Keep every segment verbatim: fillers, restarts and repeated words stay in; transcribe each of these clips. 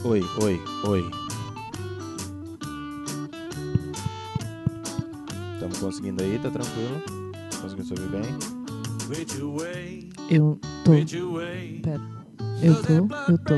Oi, oi, oi. Estamos conseguindo aí, tá tranquilo? Conseguindo subir bem? Eu tô. Pera. Eu tô, eu tô.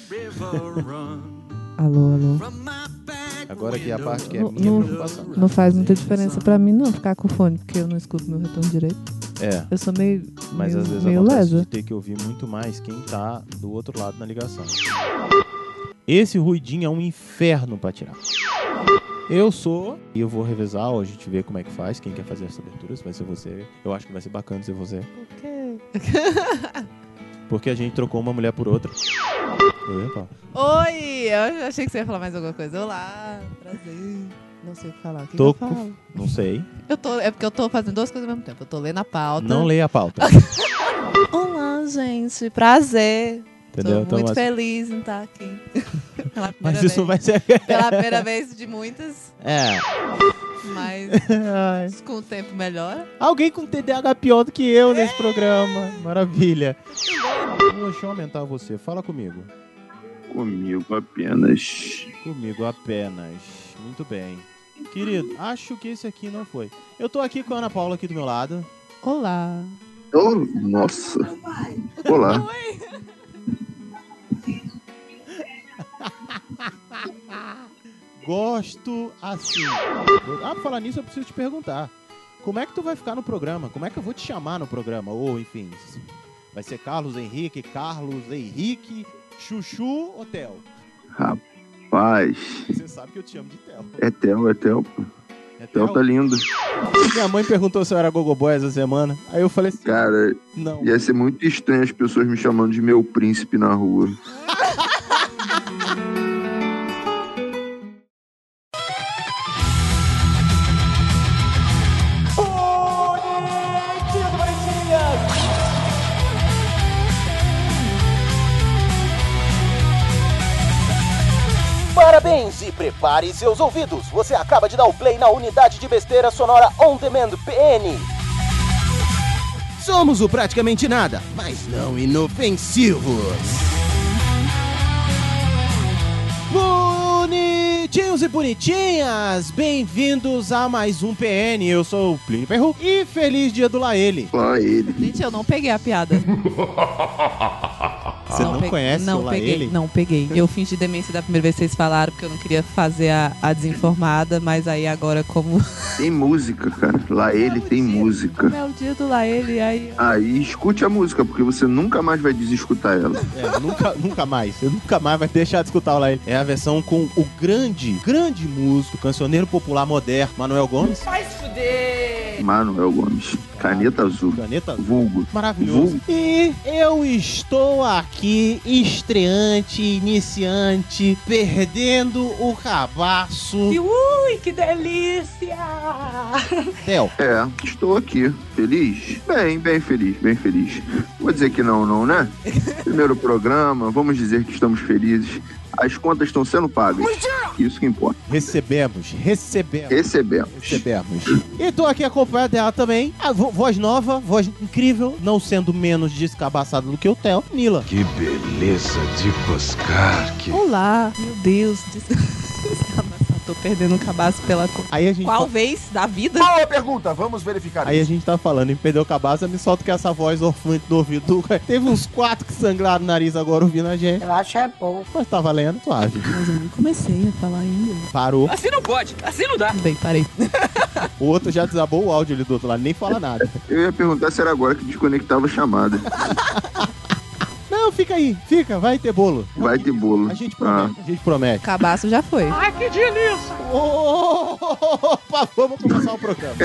Alô, alô. Agora aqui a parte que é Não, minha não, preocupação. não faz muita diferença pra mim não ficar com o fone, porque eu não escuto meu retorno direito. É. Eu sou meio, Mas meio, às vezes meio acontece lesa. de ter que ouvir muito mais quem tá do outro lado na ligação. Esse ruidinho é um inferno pra tirar. Eu sou, e eu vou revezar, ó, a gente vê como é que faz, quem quer fazer essa abertura, se vai ser você. Eu acho que vai ser bacana ser você. Por quê? Porque a gente trocou uma mulher por outra. Oi, Paulo. Oi! Eu achei que você ia falar mais alguma coisa. Olá, prazer. Não sei o que falar. O que, Tô que eu com... falo? Não sei. Eu tô, é porque eu tô fazendo duas coisas ao mesmo tempo. Eu tô lendo a pauta. Não leia a pauta. Olá, gente. Prazer. Entendeu? Tô Então, muito assim... feliz em estar aqui. Pela Mas primeira isso vez. vai ser... Pela primeira vez de muitas. É. Mas com o tempo melhora. Alguém com T D A H pior do que eu nesse programa. Maravilha. Deixa eu aumentar você. Fala comigo. Comigo apenas. Comigo apenas. Muito bem. Querido, acho que esse aqui não foi. Eu tô aqui com a Ana Paula aqui do meu lado. Olá. Oh, nossa. Olá. Oi. Gosto assim. Ah, pra falar nisso, eu preciso te perguntar. Como é que tu vai ficar no programa? Como é que eu vou te chamar no programa? Ou, enfim, vai ser Carlos Henrique, Carlos Henrique, Chuchu ou Theo? Rapaz. Você sabe que eu te chamo de Theo. É Theo, é Theo. É Theo tá lindo. Minha mãe perguntou se eu era gogoboy essa semana. Aí eu falei assim... Cara, não. Ia ser muito estranho as pessoas me chamando de meu príncipe na rua. Parabéns e prepare seus ouvidos. Você acaba de dar o play na unidade de besteira sonora On Demand P N. Somos o praticamente nada, mas não inofensivos. Bonitinhos e bonitinhas, bem-vindos a mais um P N. Eu sou o Plínio Perru e feliz dia do Laele. Laele. Gente, eu não peguei a piada. Você não, não peguei, conhece não o peguei, Laele? Não peguei. Eu fingi demência da primeira vez que vocês falaram, porque eu não queria fazer a, a desinformada, mas aí agora como... Tem música, cara. Laele tem dia, música. Como é o dia do Laele, aí... Aí escute a música, porque você nunca mais vai desescutar ela. É, nunca, nunca mais. Você nunca mais vai deixar de escutar o Laele. É a versão com o grande, grande músico, cancioneiro popular moderno, Manuel Gomes. Vai se fuder! Manuel Gomes. Caneta azul. Caneta azul. Vulgo. Maravilhoso. Vulgo. E eu estou aqui, estreante, iniciante, perdendo o cabaço. Ui, que delícia! Theo. É, estou aqui. Feliz? Bem, bem feliz, bem feliz. Vou dizer que não, não, né? Primeiro programa, vamos dizer que estamos felizes. As contas estão sendo pagas. Isso que importa. Recebemos, recebemos. Recebemos. Recebemos. E tô aqui acompanhado dela também. A vo- voz nova, voz incrível, não sendo menos descabaçada do que o Theo, Nila. Que beleza de Coscar. Que... Olá, meu Deus. Des... Tô perdendo um cabaço pela... Aí a gente Qual fa- vez da vida? Boa pergunta, vamos verificar Aí a isso. gente tá falando em perder o cabaço, me solta que essa voz orfante do ouvido. Teve uns quatro que sangraram o nariz agora ouvindo a gente. Eu acho é bom. Mas tá valendo, suave. Mas eu nem comecei a falar ainda. Parou. Assim não pode, assim não dá. Tudo bem, parei. O outro já desabou o áudio ali do outro lado, nem fala nada. Eu ia perguntar se era agora que desconectava a chamada. Não, fica aí, fica, vai ter bolo. Vai ter bolo. A gente promete, a gente promete. Cabaço já foi. Ai, que delícia! Opa, vamos começar o programa.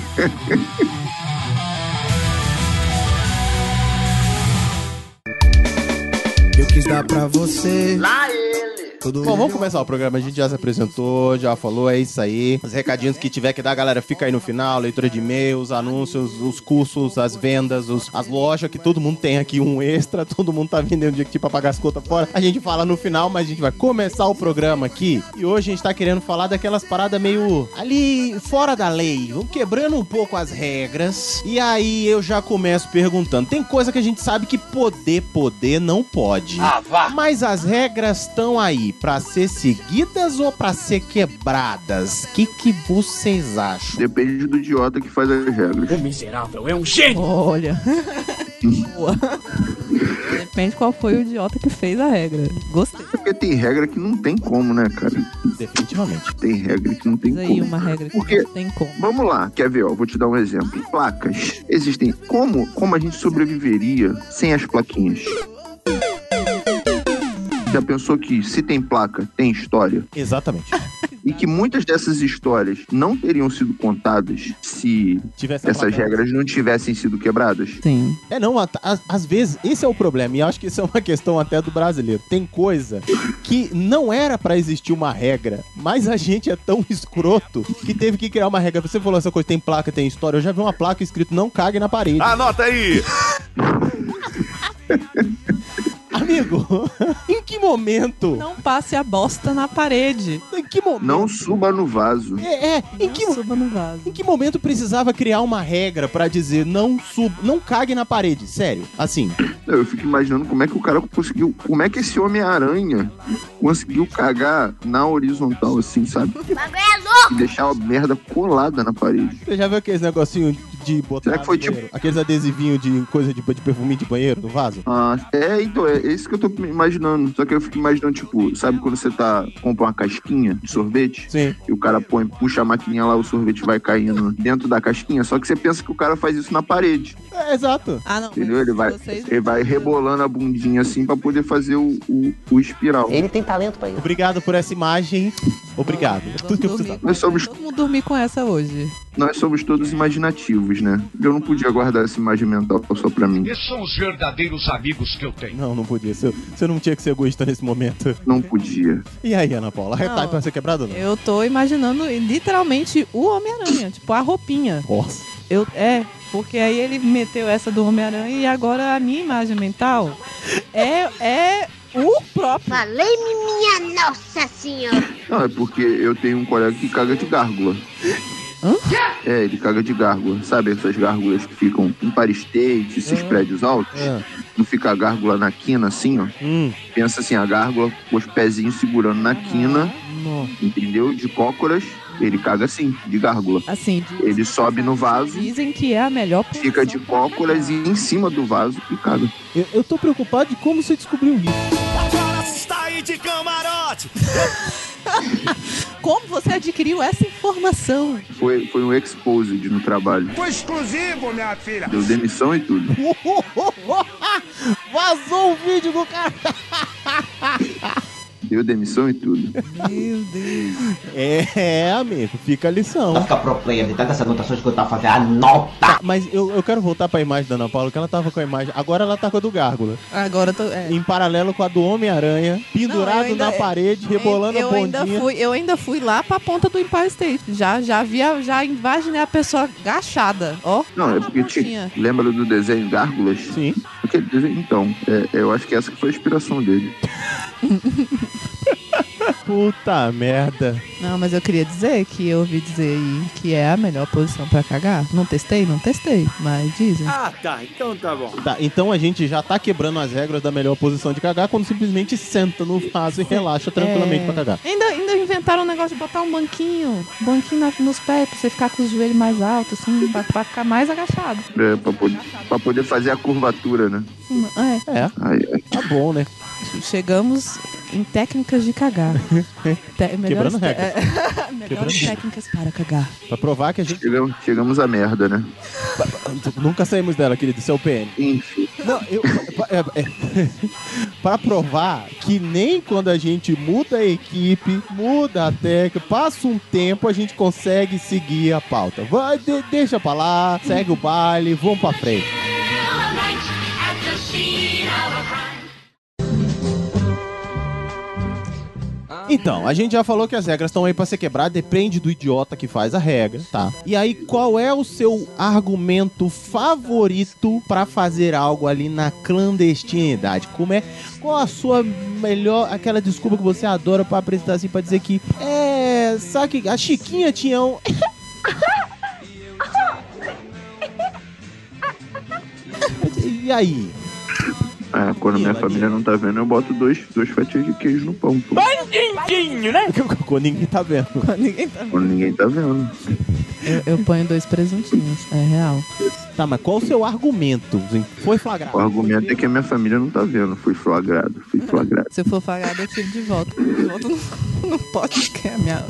Eu quis dar pra você. Lá ele! Tudo Bom, vamos começar o programa. A gente já se apresentou, já falou, é isso aí. Os recadinhos que tiver que dar, galera, fica aí no final. Leitura de e-mails, anúncios, os cursos, as vendas, os, as lojas, que todo mundo tem aqui um extra. Todo mundo tá vendendo um dia que pra pagar as contas fora. A gente fala no final, mas a gente vai começar o programa aqui. E hoje a gente tá querendo falar daquelas paradas meio ali fora da lei. Vamos quebrando um pouco as regras. E aí eu já começo perguntando. Tem coisa que a gente sabe que poder, poder não pode. Ah, vá! Mas as regras estão aí. pra ser seguidas ou pra ser quebradas? O que, que vocês acham? Depende do idiota que faz as regras. O miserável é um gênio! Olha. Boa. Depende qual foi o idiota que fez a regra. Gostei. Porque tem regra que não tem como, né, cara? Definitivamente. Tem regra que não tem Diz aí como. uma regra que Porque- não tem como. Vamos lá, quer ver, ó, vou te dar um exemplo. Placas. Existem. Como, como a gente sobreviveria sem as plaquinhas? Já pensou que se tem placa, tem história? Exatamente. E que muitas dessas histórias não teriam sido contadas se Tivesse a essas placa. regras não tivessem sido quebradas? Sim. É, não, a- a- às vezes, esse é o problema, e eu acho que isso é uma questão até do brasileiro. Tem coisa que não era pra existir uma regra, mas a gente é tão escroto que teve que criar uma regra. Você falou essa coisa, tem placa, tem história, eu já vi uma placa escrito não cague na parede. Anota aí! Amigo, em que momento? Não passe a bosta na parede. Em que momento? Não suba no vaso. É, é, em que, Não suba no vaso. em que momento precisava criar uma regra pra dizer não sub, não cague na parede? Sério, assim. Eu fico imaginando como é que o cara conseguiu. Como é que esse Homem-Aranha conseguiu cagar na horizontal, assim, sabe? E deixar a merda colada na parede. Você já viu aqueles negocinhos de botar Será que foi no banheiro? Aqueles adesivinhos de coisa de, de perfuminho de banheiro no vaso? Ah, é, então, é isso que eu tô imaginando. Só que eu fico imaginando, tipo, sabe quando você tá compra uma casquinha de sorvete? Sim. E o cara põe, puxa a maquininha lá, o sorvete vai caindo dentro da casquinha. Só que você pensa que o cara faz isso na parede. É, exato. Ah, não. Entendeu? Ele vai, Vocês- ele vai rebolando a bundinha assim pra poder fazer o, o, o espiral. Ele tem talento pra isso. Obrigado por essa imagem. Obrigado. É Vamos tudo que eu dormir precisava. com Nós essa. somos- Todo mundo dormir com essa hoje. Nós somos todos imaginativos, né? Eu não podia guardar essa imagem mental só pra mim. Esses são os verdadeiros amigos que eu tenho. Não, não podia. Você, você não tinha que ser egoísta nesse momento. Não podia. E aí, Ana Paula? Não. Tá pra ser quebrado ou não? Eu tô imaginando literalmente o Homem-Aranha, tipo a roupinha. Nossa. Eu, é, porque aí ele meteu essa do Homem-Aranha e agora a minha imagem mental é, é o próprio. Falei-me, minha Nossa Senhora! Não, é porque eu tenho um colega que caga de gárgula. Hã? É, ele caga de gárgula. Sabe essas gárgulas que ficam em Empire State, esses prédios altos? Ah. Não fica a gárgula na quina assim, ó? Hum. Pensa assim, a gárgula com os pezinhos segurando na quina, Nossa. entendeu? De cócoras. Ele caga assim, de gárgula. Assim, de- Ele sobe no vaso, dizem que é a melhor posição. fica de cócoras e em cima do vaso e caga. Eu, eu tô preocupado de como você descobriu isso. Como você adquiriu essa informação? Foi, foi um exposed no trabalho. Foi exclusivo, minha filha! Deu demissão e tudo. Vazou o vídeo do cara. Deu demissão e tudo. Meu Deus. É, amigo, fica a lição. Fica pro player de tantas anotações que eu tava fazendo. Anota! Tá, mas eu, eu quero voltar pra imagem da Ana Paula, que ela tava com a imagem. Agora ela tá com a do Gárgula. Agora eu tô. É. Em paralelo com a do Homem-Aranha, pendurado Não, eu ainda- na parede, rebolando eu a ainda bondinha. fui, eu ainda fui lá pra ponta do Empire State. Já, já via, já imaginei a pessoa agachada. Ó. Não, é porque tinha. Lembra do desenho Gárgulas? Sim. Aquele desenho. Então, é, eu acho que essa que foi a inspiração dele. Puta merda. Não, mas eu queria dizer que eu ouvi dizer aí que é a melhor posição pra cagar. Não testei? Não testei, mas dizem. Ah, tá. Então tá bom. Tá, então a gente já tá quebrando as regras da melhor posição de cagar quando simplesmente senta no vaso e relaxa tranquilamente É. pra cagar. Ainda, ainda inventaram um negócio de botar um banquinho, um banquinho na- nos pés, pra você ficar com os joelhos mais altos, assim, pra, pra ficar mais agachado. É, pra, poder, pra poder fazer a curvatura, né? É. É, Ai, ai. tá bom, né? Chegamos em técnicas de cagar. Te- melhores Quebrando te- regras. é, melhores Quebrando técnicas para cagar. Pra provar que a gente Chegamos, chegamos à merda, né? nunca saímos dela, querido, seu P N. Enfim. Não, eu. É, é, pra provar que nem quando a gente muda a equipe, muda a técnica, passa um tempo, a gente consegue seguir a pauta. Vai, de- deixa pra lá, segue o baile, vamos pra frente. Então, a gente já falou que as regras estão aí pra ser quebradas, depende do idiota que faz a regra, tá? E aí, qual é o seu argumento favorito pra fazer algo ali na clandestinidade? Como é, qual a sua melhor, aquela desculpa que você adora pra apresentar assim, pra dizer que, é, sabe que a Chiquinha tinha um... E aí? É, quando minha família não tá vendo, eu boto dois, dois fatias de queijo no pão. Pô. Bandidinho, né? Quando ninguém tá vendo. Quando ninguém tá vendo. Quando ninguém tá vendo. Eu, eu ponho dois presuntinhos, é real. Tá, mas qual o seu argumento? Foi flagrado. O argumento é que a minha família não tá vendo. Fui flagrado, fui flagrado. Se eu for flagrado, eu tiro de volta. De volta não, não pode, que é a minha...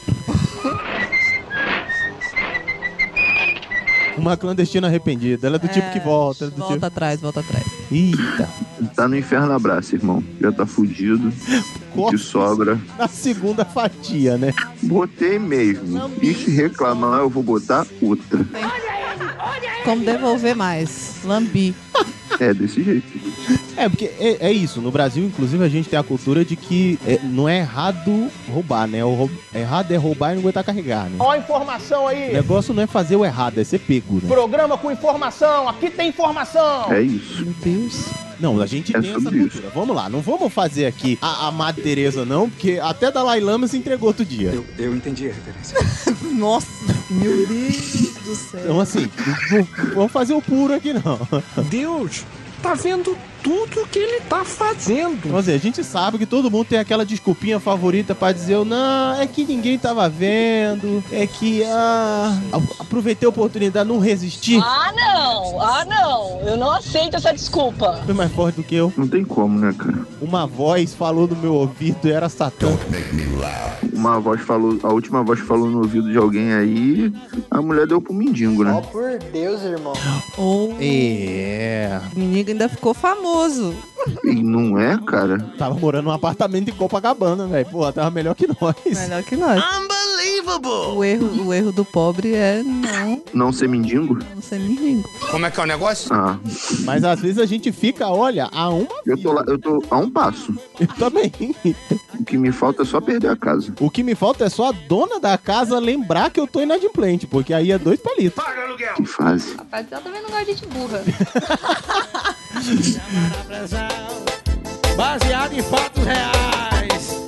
Uma clandestina arrependida. Ela é do É, tipo que volta. Ela é do Volta tipo... atrás, volta atrás. Eita. Tá no inferno abraço, irmão. Já tá fudido. De sobra. Na segunda fatia, né? Botei mesmo. E se reclamar, eu vou botar outra. Como devolver mais? Lambi. É, desse jeito. É, porque é, é isso. No Brasil, inclusive, a gente tem a cultura de que é, não é errado roubar, né? O roub... Errado é roubar e não aguentar carregar, né? Ó a informação aí. O negócio não é fazer o errado, é ser pego, né? Programa com informação. Aqui tem informação. É isso. Meu Deus. Não, a gente É tem essa sobre cultura. isso. Vamos lá, não vamos fazer aqui a, a Madre Teresa, não, porque até Dalai Lama se entregou outro dia. Eu, eu entendi a referência. Nossa, meu Deus do céu. Então, assim, não vamos fazer o puro aqui, não. Deus tá vendo tudo que ele tá fazendo. Então, assim, a gente sabe que todo mundo tem aquela desculpinha favorita pra dizer, não, é que ninguém tava vendo, é que, ah, aproveitei a oportunidade, não resisti. Ah, não, ah, não, eu não aceito essa desculpa. Foi mais forte do que eu. Não tem como, né, cara? Uma voz falou no meu ouvido e era Satã. Uma voz falou, a última voz falou no ouvido de alguém aí, a mulher deu pro mendigo, Ó, né? por Deus, irmão. Oh, É. o menino ainda ficou famoso. E não é, cara? Tava morando num apartamento em Copacabana, velho. Pô, tava melhor que nós. Melhor que nós. O erro, o erro do pobre é não, Não ser mendigo? não ser mendigo. Como é que é o negócio? Ah, Mas às vezes a gente fica, olha, a uma eu tô lá, eu tô a um passo. Eu também. O que me falta é só perder a casa. O que me falta é só a dona da casa lembrar que eu tô inadimplente, porque aí é dois palitos. Que fase. Rapaz, ela também não gosta de gente burra. Baseado em fatos reais.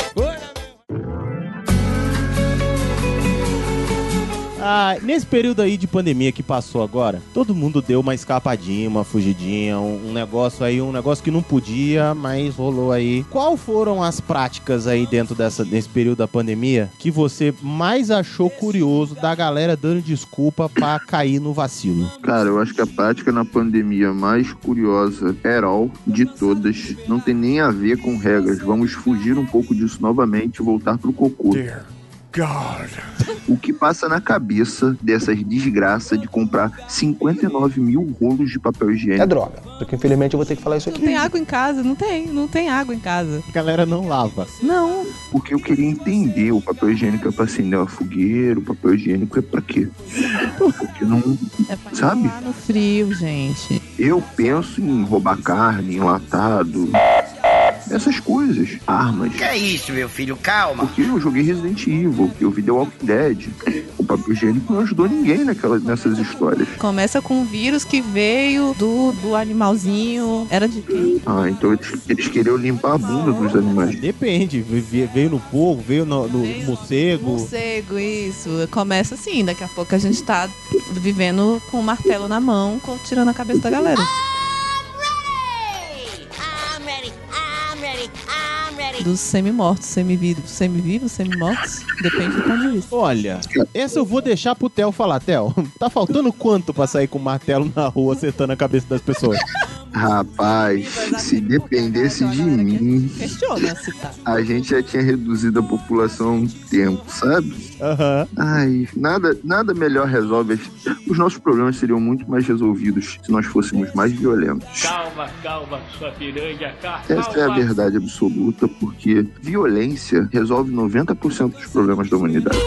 Ah, nesse período aí de pandemia que passou agora, todo mundo deu uma escapadinha, uma fugidinha, um, um negócio aí, um negócio que não podia, mas rolou aí. Qual foram as práticas aí dentro dessa, desse período da pandemia que você mais achou curioso da galera dando desculpa pra cair no vacilo? Cara, eu acho que a prática na pandemia mais curiosa, herói de todas, não tem nem a ver com regras. Vamos fugir um pouco disso novamente e voltar pro cocô. Dear God. O que passa na cabeça dessas desgraças de comprar cinquenta e nove mil rolos de papel higiênico? É droga. Porque infelizmente eu vou ter que falar isso Não aqui. tem água em casa? Não tem, não tem água em casa. A galera não lava. Não. Porque eu queria entender, o papel higiênico é pra acender uma fogueira, o papel higiênico é pra quê? Porque não... É pra Sabe? enrolar no frio, gente. Eu penso em roubar carne, enlatado, essas coisas, armas. Que é isso, meu filho? Calma. Porque eu joguei Resident Evil, eu vi The Walking Dead. O papel higiênico não ajudou ninguém naquela, nessas histórias. Começa com um vírus que veio do, do animalzinho. Era de quem? Ah, então eles, eles queriam limpar a bunda dos animais. Depende, veio veio no porco, veio no, no morcego. Morcego, isso. Começa assim, daqui a pouco a gente tá vivendo com o martelo na mão, com- tirando a cabeça da galera. I'm ready. I'm ready. I'm ready. Dos semi-mortos, semi-vivos, semi-vivos, semi-mortos. Depende do ponto de vista. Olha, essa eu vou deixar pro Theo falar. Theo, tá faltando quanto pra sair com o martelo na rua acertando a cabeça das pessoas? Rapaz, se dependesse de mim, Questiona se tá. a gente já tinha reduzido a população há um tempo, sabe? Aham. Ai, nada, nada melhor resolve. as- Os nossos problemas seriam muito mais resolvidos se nós fôssemos mais violentos. Calma, calma, sua piranha, calma. Essa é a verdade absoluta, porque violência resolve noventa por cento dos problemas da humanidade.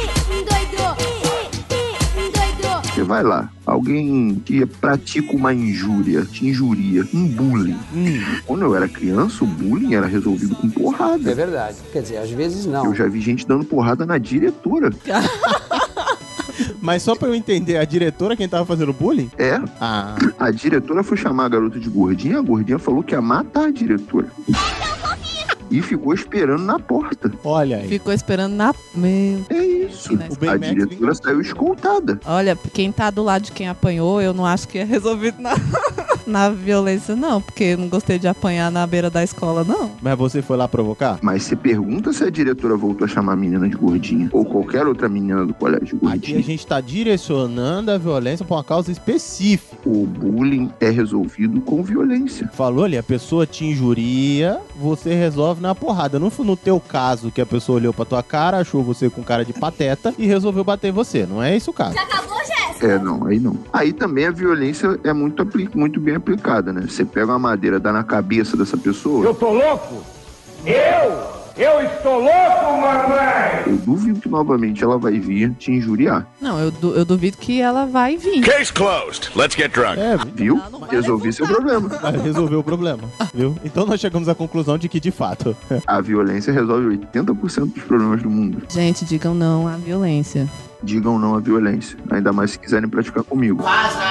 Você vai lá, alguém que pratica uma injúria, te injuria, um bullying. Hum. Quando eu era criança, o bullying era resolvido com porrada. É verdade. Quer dizer, às vezes não. Eu já vi gente dando porrada na diretora. Mas só pra eu entender, a diretora quem tava fazendo bullying? É, Ah, a diretora foi chamar a garota de gordinha, a gordinha falou que ia matar a diretora. E ficou esperando na porta. olha aí. Ficou esperando na... Meu... É isso. O Ben A Max diretora saiu escoltada. Olha, quem tá do lado de quem apanhou, eu não acho que é resolvido nada. Na violência, não, porque eu não gostei de apanhar na beira da escola, não. Mas você foi lá provocar? Mas você pergunta se a diretora voltou a chamar a menina de gordinha. Ou qualquer outra menina do colégio gordinha. Aqui a gente tá direcionando a violência pra uma causa específica. O bullying é resolvido com violência. Falou ali, a pessoa te injuria, você resolve na porrada. Não foi no teu caso que a pessoa olhou pra tua cara, achou você com cara de pateta e resolveu bater em você. Não é esse o caso. Já acabou, Jéssica? É, não, aí não. Aí também a violência é muito, apli- muito bem aplicada, né? Você pega uma madeira, dá na cabeça dessa pessoa... Eu tô louco? Eu? Eu estou louco, mamãe! Eu duvido que novamente ela vai vir te injuriar. Não, eu, du- eu duvido que ela vai vir. Case closed. Let's get drunk. É, Viu? Resolvi seu problema. vai resolver o problema, viu? Então nós chegamos à conclusão de que, de fato... A violência resolve oitenta por cento dos problemas do mundo. Gente, digam não à violência. Digam não à violência. Ainda mais se quiserem praticar comigo.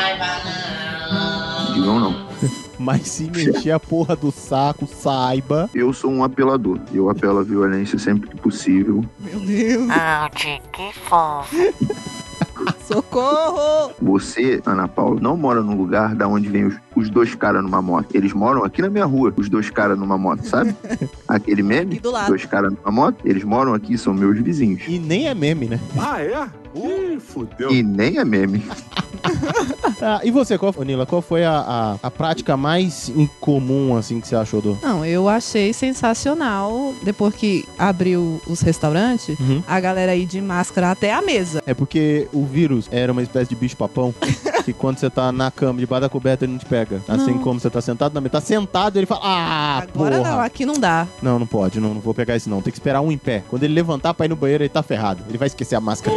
Digam não. Mas se mexer a porra do saco, saiba... Eu sou um apelador. Eu apelo à violência sempre que possível. Meu Deus. Ah, que fofo. Socorro! Você, Ana Paula, não mora num lugar da onde vem os, os dois caras numa moto. Eles moram aqui na minha rua, os dois caras numa moto, sabe? Aquele meme, Aqui do lado. dois caras numa moto, eles moram aqui, são meus vizinhos. E nem é meme, né? Ah, é? Ih, fudeu. E nem é meme. Ah, e você, qual, Nila, qual foi a, a, a prática mais incomum, assim, que você achou do... Não, eu achei sensacional, depois que abriu os restaurantes, Uhum. a galera ir de máscara até a mesa. É porque o vírus era uma espécie de bicho-papão que quando você tá na cama, debaixo da coberta, ele não te pega. Assim Não. como você tá sentado na mesa. Tá sentado, ele fala, ah, Agora porra. não, aqui não dá. Não, não pode, não, não vou pegar esse não. Tem que esperar um em pé. Quando ele levantar pra ir no banheiro, ele tá ferrado. Ele vai esquecer a máscara.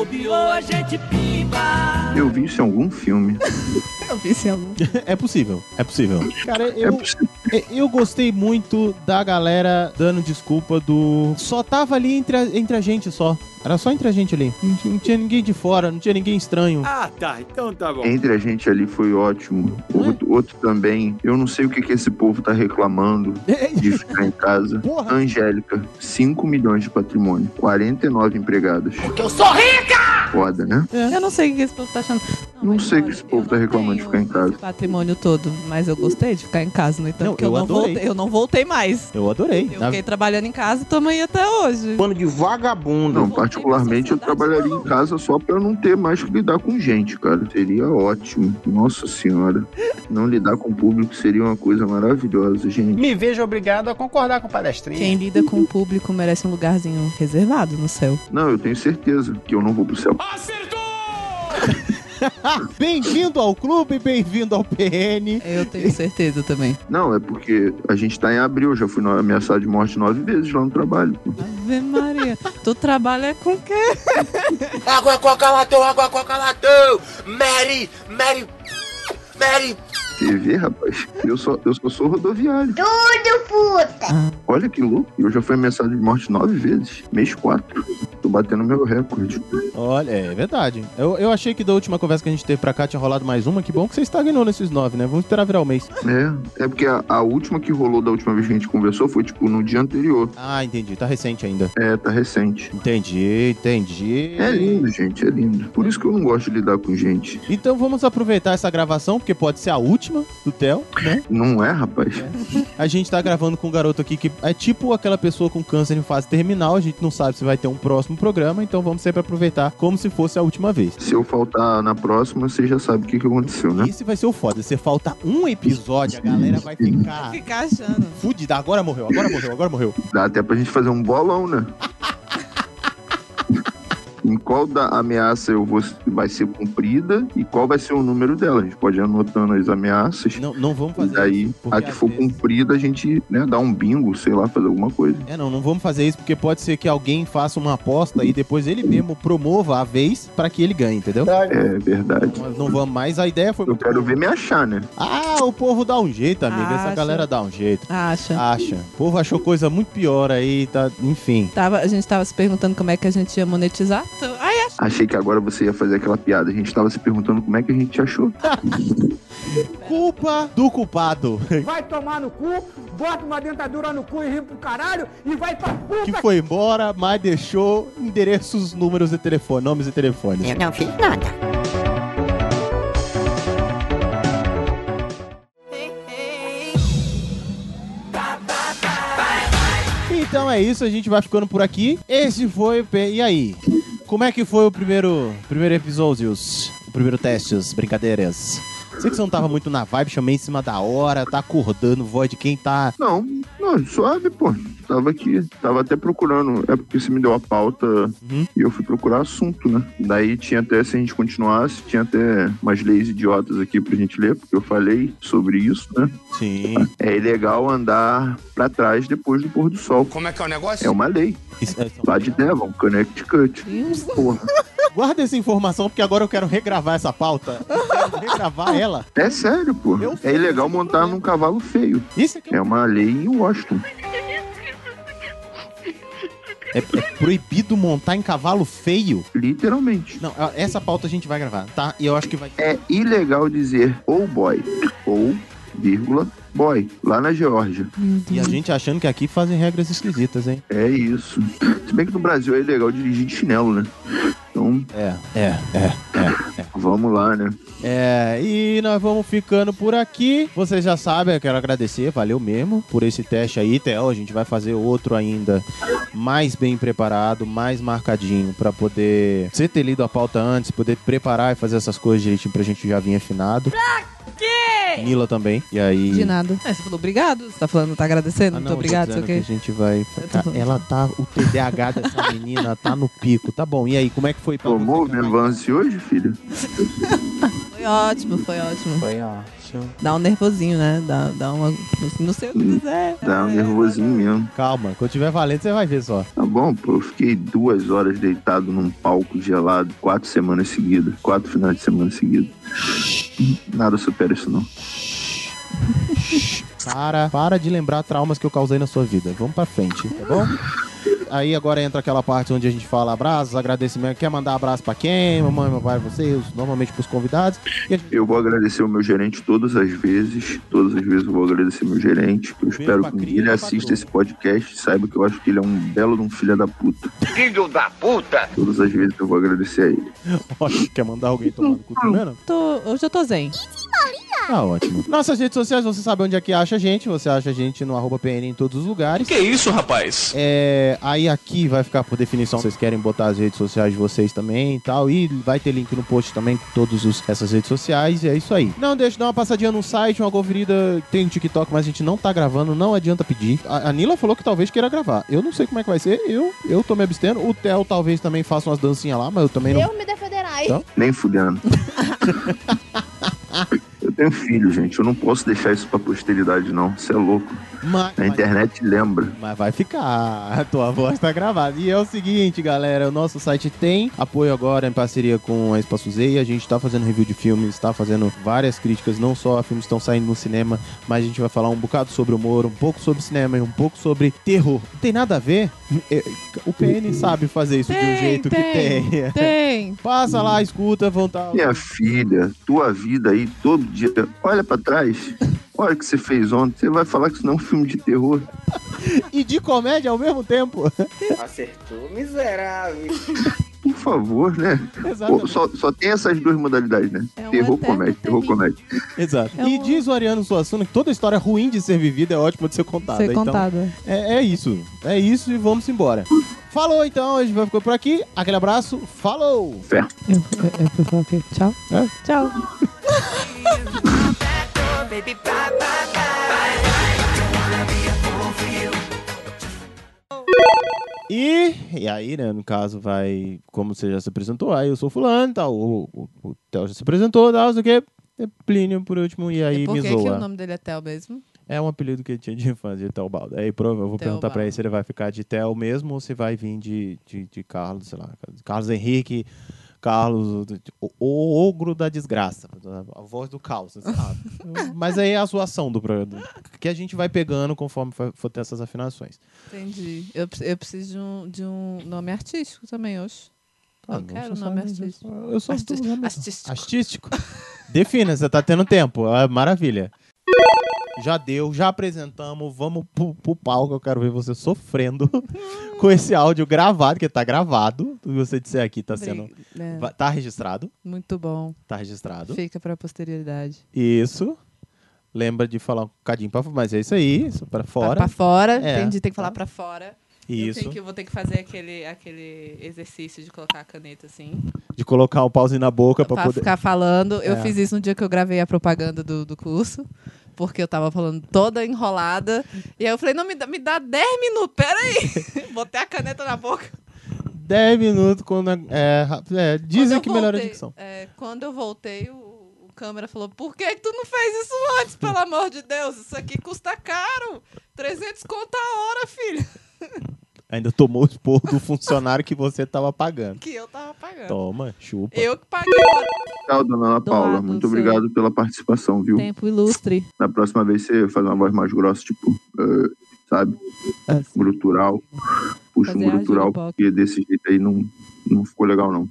Eu vi isso em algum filme. Eu vi esse algum. É possível, é possível. Cara, É eu, possível. eu gostei muito da galera dando desculpa do... Só tava ali entre a, entre a gente só. Era só entre a gente ali. Não tinha, não tinha ninguém de fora, não tinha ninguém estranho. Ah, tá. Então tá bom. Entre a gente ali foi ótimo. Outro, outro também. Eu não sei o que, que esse povo tá reclamando de ficar em casa. Porra. Angélica, cinco milhões de patrimônio, quarenta e nove empregadas. Porque eu sou rica! Foda, né? Eu não sei o que esse povo tá achando. Não mas sei o que olha, esse povo eu tá não reclamando de tenho ficar em casa. esse patrimônio todo, mas eu gostei de ficar em casa, no entanto, Não, que eu, eu não adorei. voltei, eu não voltei mais. Eu adorei. Eu Na- fiquei trabalhando em casa e tamo aí até hoje. Bando de vagabundo. Não, particularmente eu trabalharia em casa só pra não ter mais que lidar com gente, cara. Seria ótimo. Nossa senhora. Não lidar com o público seria uma coisa maravilhosa, gente. Me vejo obrigado a concordar com o palestrinho. Quem lida com o público merece um lugarzinho reservado no céu. Não, eu tenho certeza que eu não vou pro céu. Bem-vindo ao clube, bem-vindo ao P N. Eu tenho certeza também. Não, é porque a gente tá em abril, eu já fui no- ameaçado de morte nove vezes lá no trabalho. Ave Maria. Tu trabalha com o quê? Água, coca, latão, água, coca, latão. Mary, Mary, Mary. Você vê, rapaz? Eu só, eu só sou rodoviário. Tudo puta! Olha que louco. Eu já fui ameaçado de morte nove vezes. Mês quatro. Tô batendo meu recorde. Olha, é verdade. Eu, eu achei que da última conversa que a gente teve pra cá tinha rolado mais uma. Que bom que você estagnou nesses nove, né? Vamos esperar virar o mês. É, é porque a, a última que rolou da última vez que a gente conversou foi, tipo, no dia anterior. Ah, entendi. Tá recente ainda. É, tá recente. Entendi, entendi. É lindo, gente, é lindo. Por isso que eu não gosto de lidar com gente. Então vamos aproveitar essa gravação, porque pode ser a última do Theo, né? Não é, rapaz? A gente tá gravando com um garoto aqui que é tipo aquela pessoa com câncer em fase terminal. A gente não sabe se vai ter um próximo programa, então vamos sempre aproveitar como se fosse a última vez. Se eu faltar na próxima, você já sabe o que, que aconteceu, né? Esse vai ser o foda. Se falta um episódio, a galera vai ficar Ficar achando. fudida. Agora morreu, agora morreu, agora morreu. Dá até pra gente fazer um bolão, né? Em qual da ameaça eu vou, vai ser cumprida e qual vai ser o número dela. A gente pode ir anotando as ameaças. Não, não vamos E fazer daí, isso. porque a que às for vezes- cumprida, a gente, né, dá um bingo, sei lá, fazer alguma coisa. É, não, não vamos fazer isso porque pode ser que alguém faça uma aposta e depois ele mesmo promova a vez pra que ele ganhe, entendeu? É verdade. Nós não vamos mais, a ideia foi Eu muito quero boa. ver me achar, né? Ah, o povo dá um jeito, amiga. Essa Acha. galera dá um jeito. Acha. Acha. O povo achou coisa muito pior aí, tá? Enfim. Tava, a gente tava se perguntando como é que a gente ia monetizar. Então, ai, acho. Achei que agora você ia fazer aquela piada. A gente tava se perguntando como é que a gente achou. Culpa do culpado. Vai tomar no cu, bota uma dentadura no cu e ri pro caralho e vai pra puta. Que foi embora, mas deixou endereços, números de telefone, nomes e telefones. Eu não fiz nada. Hey, é isso, a gente vai ficando por aqui. Esse foi o... P... E aí? Como é que foi o primeiro, primeiro episódio? O primeiro teste, as brincadeiras? Sei que você não tava muito na vibe, chamei em cima da hora, tá acordando voz de quem tá... Não, não, suave, pô. Tava aqui, tava até procurando. É porque você me deu a pauta uhum. e eu fui procurar assunto, né? Daí tinha até, se a gente continuasse, tinha até umas leis idiotas aqui pra gente ler, porque eu falei sobre isso, né? Sim. É ilegal andar pra trás depois do pôr do sol. Como é que é o negócio? É uma lei. Isso, é... Lá de Devon, Connecticut. Porra. Guarda essa informação, porque agora eu quero regravar essa pauta. Eu quero regravar ela. É sério, pô. Eu é ilegal montar num cavalo feio. Isso aqui é, é uma lei em Washington. É, é proibido montar em cavalo feio? Literalmente. Não, essa pauta a gente vai gravar, tá? E eu acho que vai... É ilegal dizer ou boy, ou, vírgula, boy, lá na Geórgia. E a gente achando que aqui fazem regras esquisitas, hein? É isso. Se bem que no Brasil é ilegal dirigir de chinelo, né? Então... É, é, é, é, é. Vamos lá, né? É, e nós vamos ficando por aqui. Vocês já sabem, eu quero agradecer, valeu mesmo por esse teste aí, Theo. A gente vai fazer outro ainda mais bem preparado, mais marcadinho, pra poder você ter lido a pauta antes, poder preparar e fazer essas coisas direitinho pra gente já vir afinado. Pra quê? Nila também, e aí... De nada. É, você falou obrigado? Você tá falando, tá agradecendo? Ah, não, Muito obrigado, sei o quê. Que a gente vai... Ela tá... O T D A H dessa menina tá no pico. Tá bom, e aí, como é que foi? Tomou o Venvance hoje, filho? Foi ótimo, foi ótimo. Foi ótimo. Dá um nervosinho, né? Dá, dá uma... Não sei o que dizer. Dá um nervosinho mesmo. Calma, quando tiver valendo, você vai ver só. Tá bom, pô. Eu fiquei duas horas deitado num palco gelado, quatro semanas seguidas. Quatro finais de semana seguidos. Nada supera isso, não. Para, para de lembrar traumas que eu causei na sua vida. Vamos pra frente, tá bom? Aí agora entra aquela parte onde a gente fala abraços, agradecimento. Quer mandar abraço pra quem? Mamãe, meu pai, vocês, normalmente pros convidados. E gente... Eu vou agradecer o meu gerente todas as vezes. Todas as vezes eu vou agradecer meu gerente. Eu espero que ele assista esse podcast e saiba que eu acho que ele é um belo de um filho da puta. Filho da puta! Todas as vezes eu vou agradecer a ele. Quer mandar alguém tomar no cu primeiro? Tô, hoje eu tô zen. Ah, ótimo. Nossas redes sociais, você sabe onde é que acha a gente. Você acha a gente no arroba P N em todos os lugares. Que isso, rapaz? É, aí aqui vai ficar por definição. Vocês querem botar as redes sociais de vocês também e tal. E vai ter link no post também com todas os, essas redes sociais. E é isso aí. Não deixe de dar uma passadinha no site, uma conferida. Tem um TikTok, mas a gente não tá gravando. Não adianta pedir. A, a Nila falou que talvez queira gravar. Eu não sei como é que vai ser. Eu, eu tô me abstendo. O Theo talvez também faça umas dancinhas lá, mas eu também não... Eu me defenderai. Então? Nem fudendo. Eu tenho filho, gente. Eu não posso deixar isso pra posteridade, não. Você é louco. Mas, a internet mas, lembra. Mas vai ficar. A tua voz tá gravada. E é o seguinte, galera. O nosso site tem apoio agora em parceria com a Espaço Z. A gente tá fazendo review de filmes, tá fazendo várias críticas, não só a filmes que estão saindo no cinema, mas a gente vai falar um bocado sobre humor, um pouco sobre cinema e um pouco sobre terror. Não tem nada a ver. O P N sabe fazer isso tem, de um jeito tem, que tem. Tem. Passa lá, escuta, vão tá... Minha filha, tua vida aí, todo dia, olha pra trás. Olha o que você fez ontem. Você vai falar que isso não é um filme de terror. E de comédia ao mesmo tempo. Acertou, miserável. Por favor, né? Pô, só, só tem essas duas modalidades, né? É um terror, comédia. Terror, comédia. Exato. É e um... diz o Ariano Suassuna que toda história ruim de ser vivida é ótima de ser contada. Ser então, contada. É, é isso. É isso e vamos embora. Falou, então. A gente vai ficar por aqui. Aquele abraço. Falou! Fé. Eu, eu, eu pessoal aqui. Tchau. É? Tchau. E, e aí, né, no caso, vai, como você já se apresentou, aí eu sou fulano, tal, o, o, o Theo já se apresentou, tal, não sei o quê, é Plínio por último, e aí e por me que zoa. que o nome dele é Theo mesmo? É um apelido que ele tinha de infância, de Theobaldo. Aí prova, eu vou Theo perguntar Baldo. pra ele se ele vai ficar de Theo mesmo ou se vai vir de, de, de Carlos, sei lá, Carlos Henrique, Carlos, o, o ogro da desgraça, a voz do caos, sabe? Mas aí é a zoação do programa, que a gente vai pegando conforme for, for ter essas afinações. Entendi. Eu, eu preciso de um, de um nome artístico também hoje. Ah, eu não, quero eu só nome só- artístico. Eu sou Arti- do- artístico. Artístico. Defina, você tá tendo tempo. É maravilha. Já deu, já apresentamos. Vamos pro, pro palco. Eu quero ver você sofrendo com esse áudio gravado, que tá gravado. O que você disser aqui tá sendo. É. va- Tá registrado. Muito bom. Tá registrado. Fica pra posterioridade. Isso. Lembra de falar um bocadinho pra mas é isso aí. Isso pra Pra, fora. pra fora, É. entendi. Tem que falar pra fora. Isso. Eu, tenho que, eu vou ter que fazer aquele, aquele exercício de colocar a caneta assim. De colocar o pauzinho na boca pra, pra poder... ficar falando. Eu É. fiz isso no dia que eu gravei a propaganda do, do curso. Porque eu tava falando toda enrolada. E aí eu falei, não, me dá, me dá dez minutos, peraí. Botei a caneta na boca. dez minutos quando... É, é, dizem que melhora a voltei, dicção. É, quando eu voltei, o, o câmera falou, por que, que tu não fez isso antes, pelo amor de Deus? Isso aqui custa caro. trezentos conto a hora, filho. Ainda tomou o esporro do funcionário que você tava pagando. Que eu tava pagando. Toma, chupa. Eu que paguei. Tchau, dona Ana Paula. Doado, Muito seu obrigado pela participação, viu? Tempo ilustre. Na próxima vez você faz uma voz mais grossa, tipo, uh, sabe? Assim. Grutural. Puxa Fazer um a grutural, giripoca. porque desse jeito aí não, não ficou legal, não.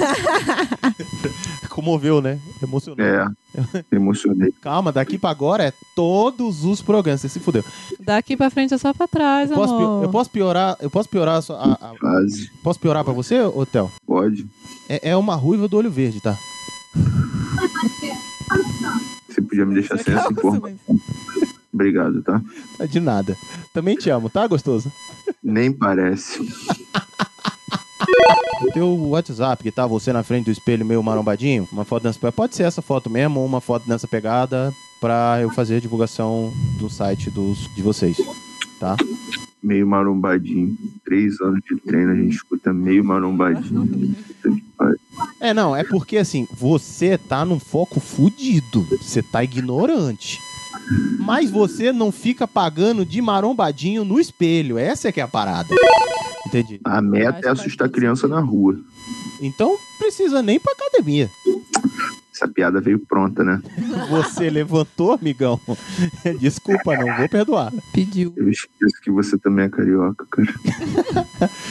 Comoveu, né? Emocionou. É, emocionei. Calma, daqui pra agora é todos os programas. Você se fudeu. Daqui pra frente é só pra trás, Posso, amor. pi- eu posso piorar? Eu posso piorar a sua. a- a- Quase. Posso piorar pra você, ô Theo? Pode. É, é uma ruiva do olho verde, tá? Você podia me deixar sem essa informação. Obrigado, tá? De nada. Também te amo, tá, gostoso? Nem parece. Teu WhatsApp, que tá você na frente do espelho meio marombadinho, uma foto nessa pegada. Pode ser essa foto mesmo, ou uma foto nessa pegada, pra eu fazer a divulgação do site dos, de vocês, tá? Meio marombadinho. Três anos de treino, a gente escuta meio marombadinho. É, não, é porque assim, você tá num foco fudido, você tá ignorante. Mas você não fica pagando de marombadinho no espelho, essa é que é a parada. Entendi. A meta é assustar a criança na rua. Então, precisa nem ir pra academia. Essa piada veio pronta, né? Você levantou, amigão? Desculpa, não vou perdoar. Pediu. Eu esqueço que você também é carioca, cara.